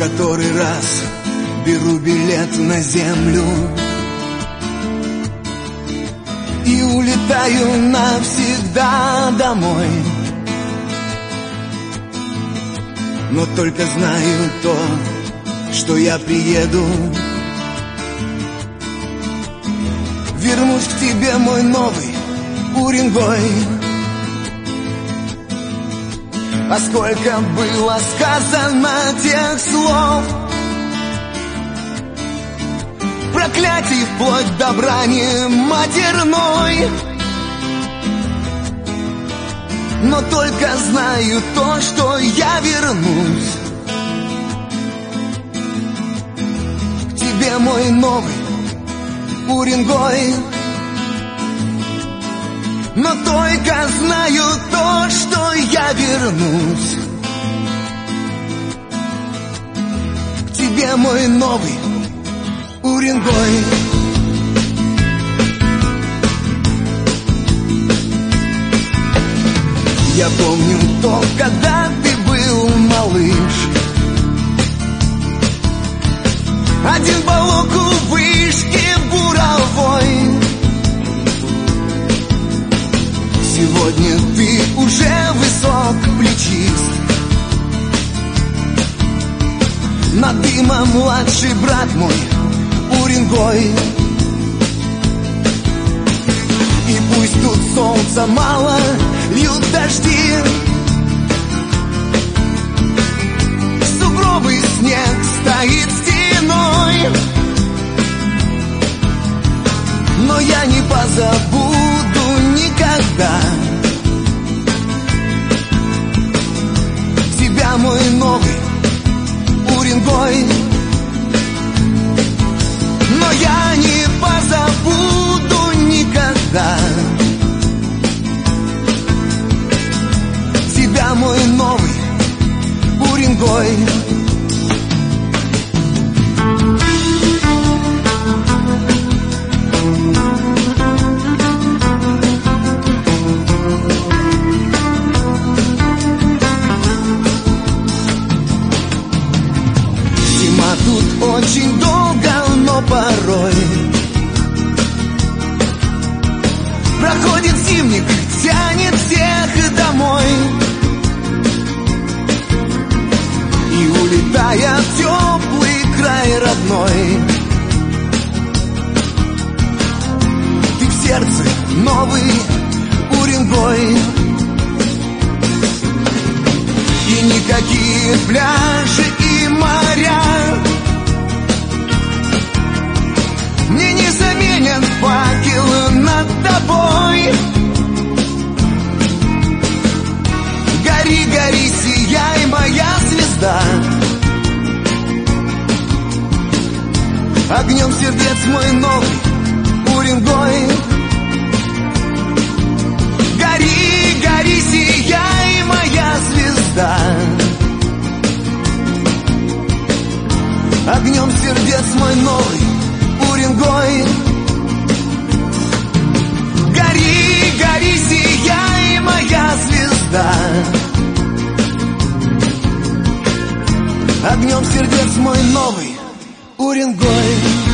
который раз беру билет на землю и улетаю навсегда домой. Но только знаю то, что я приеду, вернусь к тебе, мой новый Уренгой. А сколько было сказано тех слов, проклятий вплоть до брани матерной. Но только знаю то, что я вернусь к тебе, мой новый Уренгой. Но только знаю то, что я вернусь к тебе, мой новый Уренгой. Я помню то, когда ты был малыш, один балок у вышки буровой. Сегодня ты уже высок плечист, над дымом младший брат мой Уренгой. И пусть тут солнца мало, льют дожди, сугробы, снег стоит стеной, но я не позабуду никогда тебя, мой новый Уренгой. Но я не позабуду никогда тебя, мой новый Уренгой. Зима тут очень долго, но порой проходит зимник, тянет всех домой. И улетая в теплый край родной, ты в сердце новый Уренгой. И никакие пляжи и моря мне не заменят факел над тобой. Гори, гори, сияй, моя звезда, огнем сердец мой новый Уренгой. Гори, гори, сияй, моя звезда, огнем сердец мой новый Уренгой. Гори, гори, сияй, моя звезда, огнем сердец мой новый Уренгой.